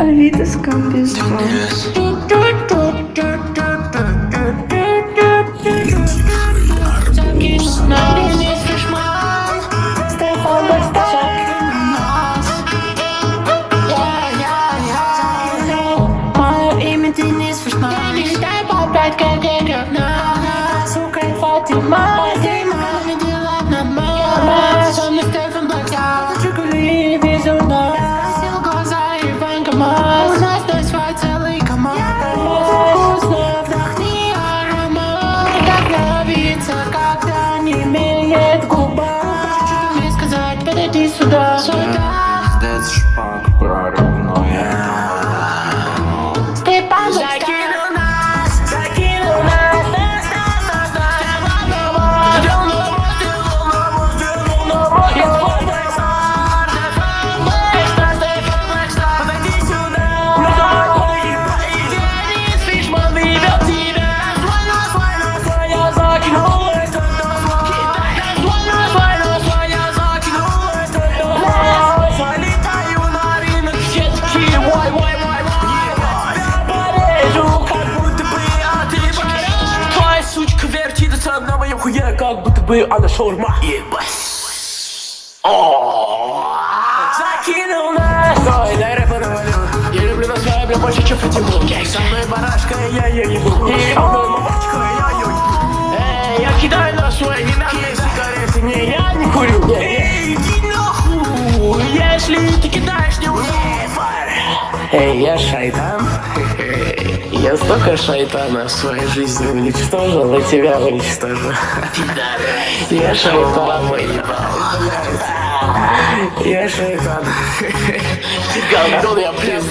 Авито Скамбезон. Пиздец, шпак прорывной. Степан закинул нас, подойди сюда. Фишман выбил тебя. Свой я закинул. Залетаю на рынок, все такие вой. Я порежу, как будто бы от тебя. Твоя сучка вертится на моем хуе, как будто бы она шаурма. Закинул нас. Ой, дай рэпа навалю. Я люблю на своей, бля, больше, чем потяну. Со мной барашка, я ебу. И мной мамочка, я я кидаю на свой ненахуй сигареты, не, я не курю. Эй, иди нахуй, если ты кидаешь, не Эй, я шайтан. Я столько шайтана в своей жизни уничтожил, и тебя уничтожу. Я шайтан. Я шайтан. Гандон, я пизда.